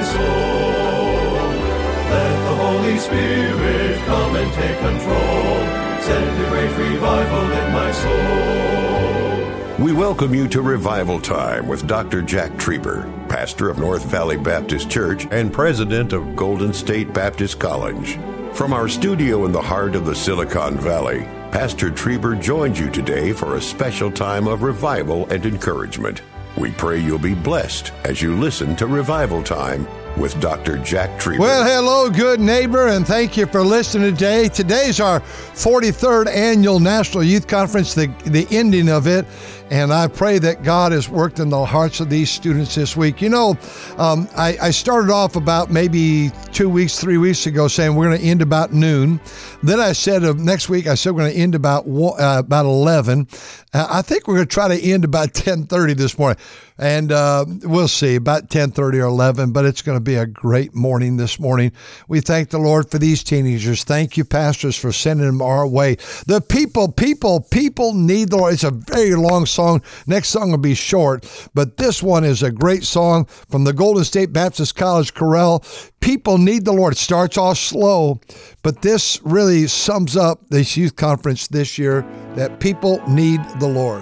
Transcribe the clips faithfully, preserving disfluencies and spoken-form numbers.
soul. Let the Holy Spirit come and take control. Send a great revival in my soul. We welcome you to Revival Time with Doctor Jack Trieber, pastor of North Valley Baptist Church and president of Golden State Baptist College. From our studio in the heart of the Silicon Valley, Pastor Trieber joins you today for a special time of revival and encouragement. We pray you'll be blessed as you listen to Revival Time with Doctor Jack Trieber. Well, hello, good neighbor, and thank you for listening today. Today's our forty-third Annual National Youth Conference, the, the ending of it, and I pray that God has worked in the hearts of these students this week. You know, um, I, I started off about maybe two weeks, three weeks ago saying we're going to end about noon. Then I said uh, next week, I said we're going to end about uh, about eleven. Uh, I think we're going to try to end about ten thirty this morning. And uh, we'll see, about ten thirty or eleven, but it's going to be a great morning this morning. We thank the Lord for these teenagers. Thank you, pastors, for sending them our way. The people, people, people need the Lord. It's a very long song. Next song will be short, but this one is a great song from the Golden State Baptist College Chorale. People need the Lord. It starts off slow, but this really sums up this youth conference this year, that people need the Lord.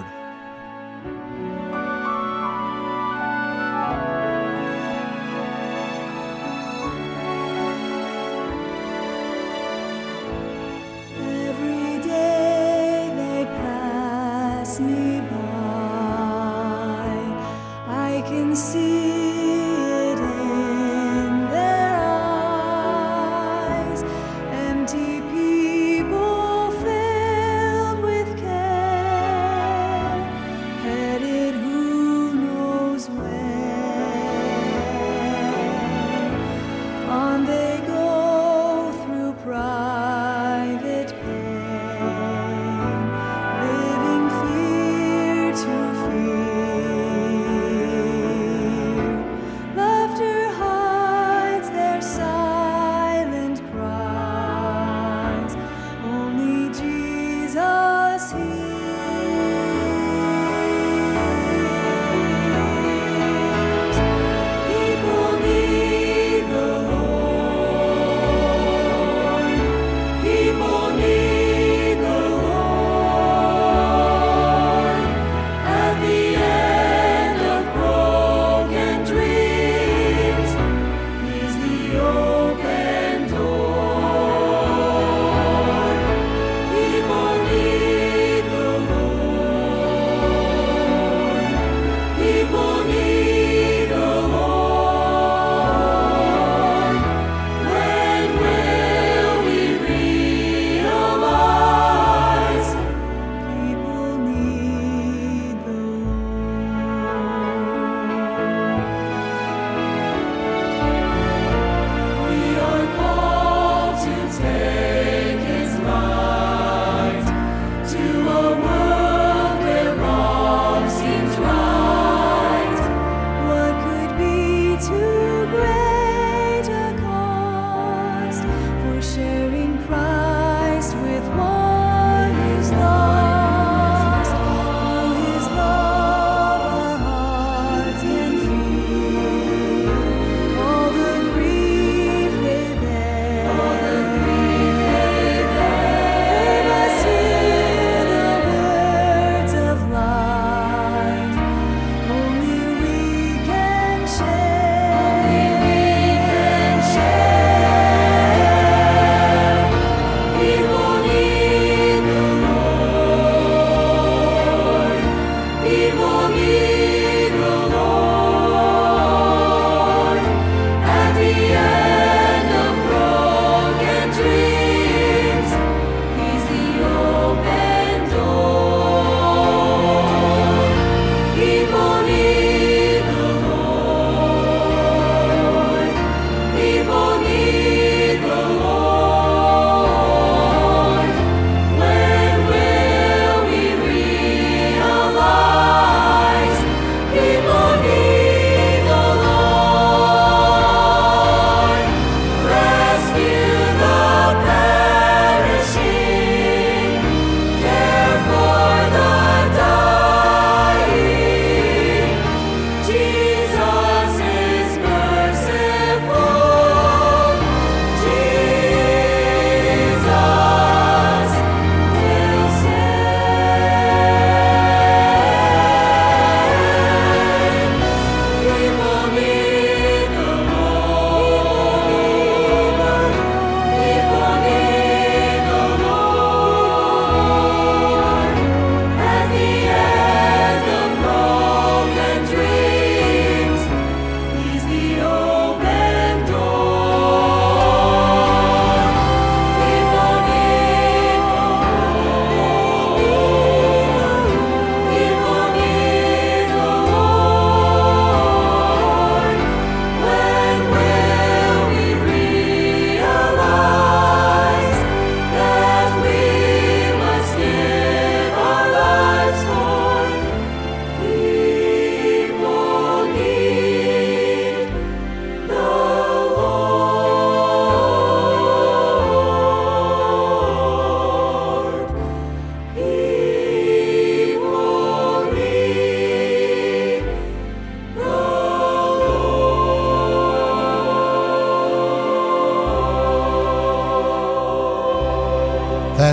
Empty people filled with care.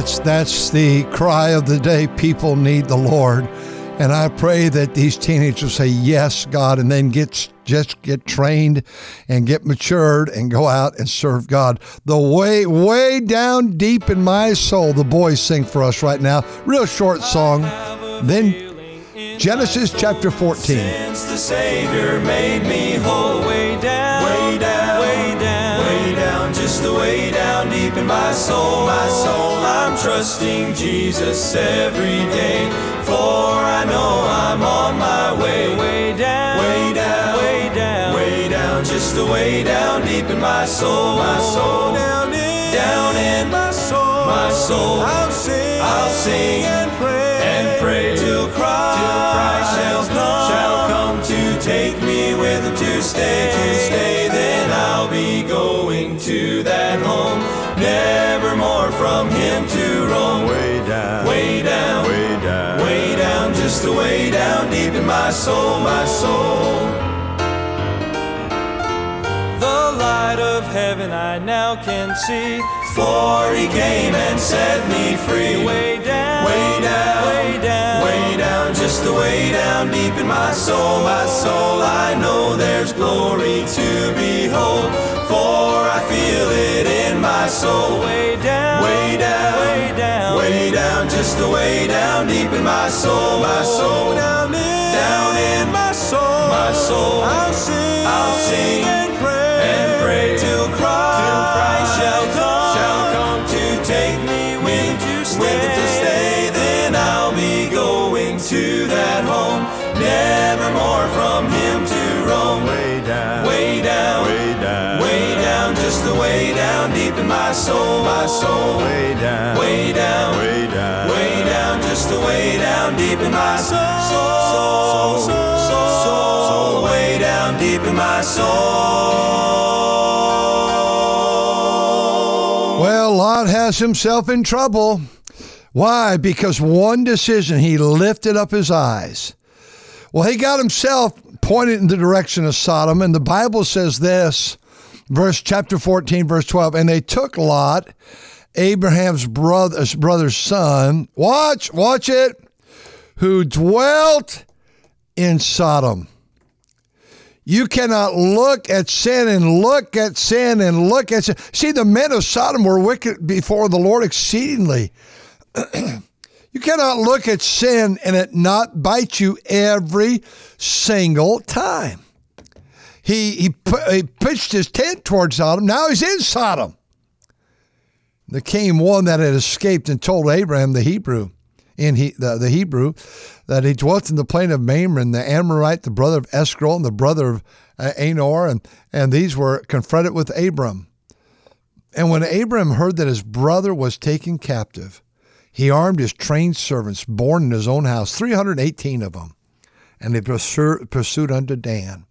That's that's the cry of the day. People need the Lord. And I pray that these teenagers say, yes, God, and then get just get trained and get matured and go out and serve God. The way, way down deep in my soul, the boys sing for us right now. Real short song. Then Genesis chapter fourteen. Since the Savior made me whole, way down, way down, way down, way down, just the way down deep in my soul, my soul. I'm trusting Jesus every day, for I know I'm on my way, way down, way down, way down, way down, just the way down deep in my soul, my soul, down in, down in my soul, my soul. I'll sing, I'll sing and pray, and pray till Christ, till Christ shall come, shall come to take me with him to stay, to stay. Then I'll be going to that home, never more from him to roam. Way down, way down, way down, way down, just the way down deep in my soul, my soul. The light of heaven I now can see, for he came and set me free. Way down, way down, way down, way down, just the way down deep in my soul, my soul. I know there's glory to behold, for I feel it in my soul. Way down, way down, way down, way down, just the way down deep in my soul, my soul. Down in, down in my soul, my soul. I'll sing, I'll sing and pray, and pray till Christ, till Christ shall come, shall come to take me with him to stay. With him to stay. Then I'll be going to that home, never more from him to roam. Way down, way down, way down, way down, just the way down deep in my soul, my soul. Way down, way down, way down, way down, just the way down deep in my soul, soul, soul, soul, soul, way down deep in my soul. Well, Lot has himself in trouble. Why? Because one decision, he lifted up his eyes. Well, he got himself pointed in the direction of Sodom, and the Bible says this, verse chapter fourteen, verse twelve, and they took Lot, Abraham's brother, brother's son, watch, watch it, who dwelt in Sodom. You cannot look at sin and look at sin and look at sin. See, the men of Sodom were wicked before the Lord exceedingly. You cannot look at sin and it not bite you every single time. He, he, he pitched his tent towards Sodom. Now he's in Sodom. There came one that had escaped and told Abraham, the Hebrew, in he, the, the Hebrew, that he dwelt in the plain of Mamre, the Amorite, the brother of Escol, and the brother of uh, Anor, and, and these were confronted with Abram. And when Abram heard that his brother was taken captive, he armed his trained servants, born in his own house, three hundred eighteen of them, and they pursued, pursued unto Dan.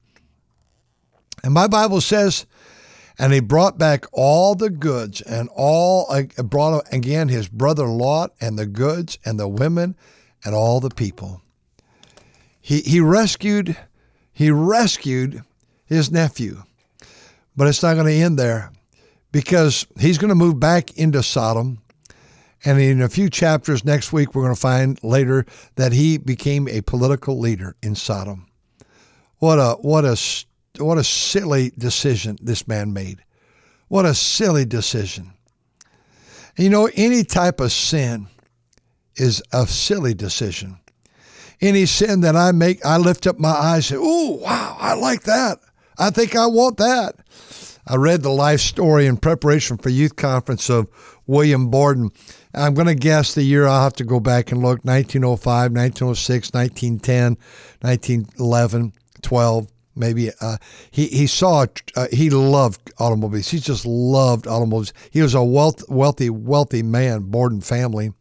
And my Bible says, and he brought back all the goods, and all uh, brought again his brother Lot, and the goods, and the women, and all the people. He he rescued, he rescued his nephew. But it's not going to end there, because he's going to move back into Sodom. And in a few chapters next week, we're going to find later that he became a political leader in Sodom. What a what a what a silly decision this man made. What a silly decision. And you know, any type of sin is a silly decision. Any sin that I make, I lift up my eyes and say, "Ooh, wow, I like that. I think I want that." I read the life story in preparation for youth conference of William Borden. I'm going to guess the year. I'll have to go back and look. nineteen oh five, nineteen oh six, nineteen ten, nineteen eleven, twelve, maybe. Uh, he he saw. Uh, he loved automobiles. He just loved automobiles. He was a wealth, wealthy, wealthy man. Borden family.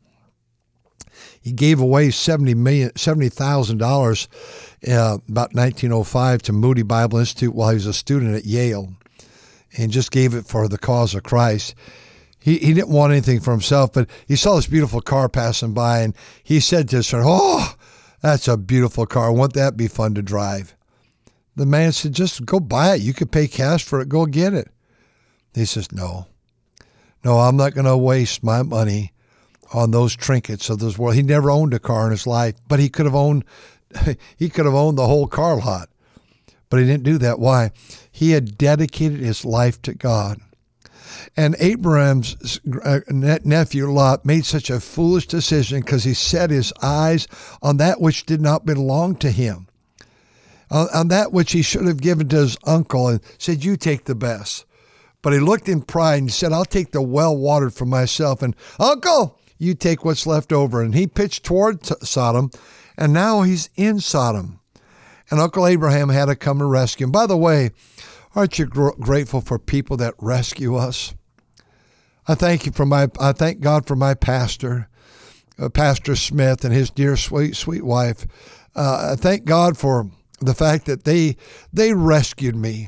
He gave away seventy million, seventy thousand dollars, uh, about nineteen oh five, to Moody Bible Institute while he was a student at Yale, and just gave it for the cause of Christ. He he didn't want anything for himself, but he saw this beautiful car passing by, and he said to his friend, "Oh, that's a beautiful car. Won't that be fun to drive?" The man said, "Just go buy it. You could pay cash for it. Go get it." He says, "No, no, I'm not going to waste my money on those trinkets of this world. He never owned a car in his life, but he could have owned he could have owned the whole car lot. But he didn't do that. Why? He had dedicated his life to God. And Abraham's nephew Lot made such a foolish decision because he set his eyes on that which did not belong to him, on, on that which he should have given to his uncle, and said, you take the best. But he looked in pride and he said, I'll take the well-watered for myself. And Uncle, you take what's left over. And he pitched toward Sodom, and now he's in Sodom. And Uncle Abraham had to come and rescue him. By the way, aren't you gr- grateful for people that rescue us? I thank you for my. I thank God for my pastor, uh, Pastor Smith, and his dear, sweet, sweet wife. Uh, I thank God for the fact that they they rescued me.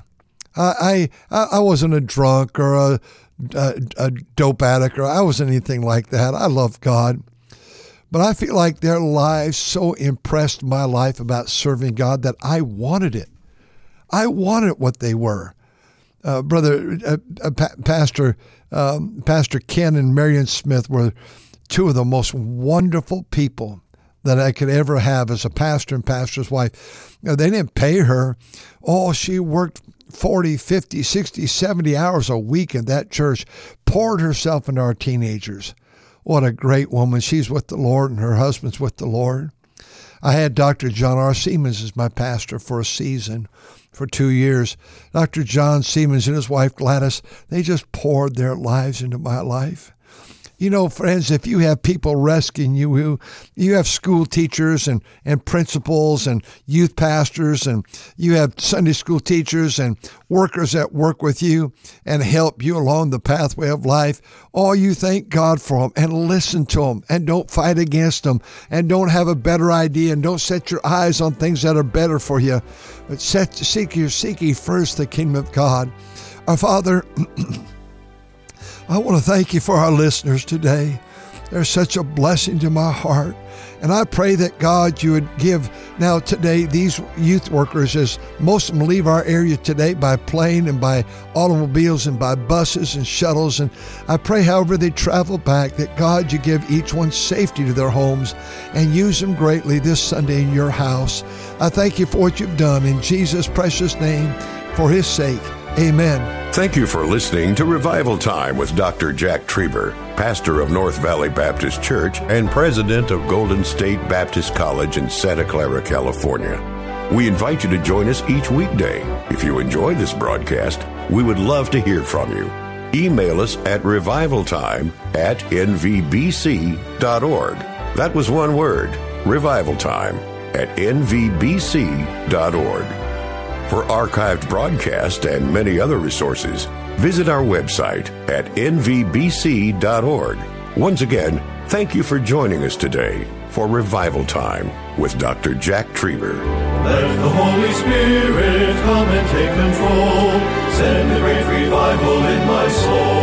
I I, I wasn't a drunk or a, a, a dope addict, or I wasn't anything like that. I love God. But I feel like their lives so impressed my life about serving God that I wanted it. I wanted what they were. Uh, brother, uh, uh, pa- Pastor um, Pastor Ken and Marion Smith were two of the most wonderful people that I could ever have as a pastor and pastor's wife. You know, they didn't pay her. Oh, she worked forty, fifty, sixty, seventy hours a week in that church, poured herself into our teenagers. What a great woman. She's with the Lord and her husband's with the Lord. I had Doctor John R. Siemens as my pastor for a season, for two years. Doctor John Siemens and his wife Gladys, they just poured their lives into my life. You know, friends, if you have people rescuing you, you have school teachers and, and principals and youth pastors, and you have Sunday school teachers and workers that work with you and help you along the pathway of life. Oh, you thank God for them and listen to them and don't fight against them and don't have a better idea and don't set your eyes on things that are better for you. But set, seek, you, seek ye first the kingdom of God. Our Father, I want to thank you for our listeners today. They're such a blessing to my heart. And I pray that, God, you would give now today these youth workers, as most of them leave our area today by plane and by automobiles and by buses and shuttles. And I pray, however they travel back, that, God, you give each one safety to their homes and use them greatly this Sunday in your house. I thank you for what you've done in Jesus' precious name, for his sake. Amen. Thank you for listening to Revival Time with Doctor Jack Trieber, pastor of North Valley Baptist Church and president of Golden State Baptist College in Santa Clara, California. We invite you to join us each weekday. If you enjoy this broadcast, we would love to hear from you. Email us at revivaltime at n v b c dot org. That was one word, revivaltime at n v b c dot org. For archived broadcasts and many other resources, visit our website at n v b c dot org. Once again, thank you for joining us today for Revival Time with Doctor Jack Trieber. Let the Holy Spirit come and take control. Send a great revival in my soul.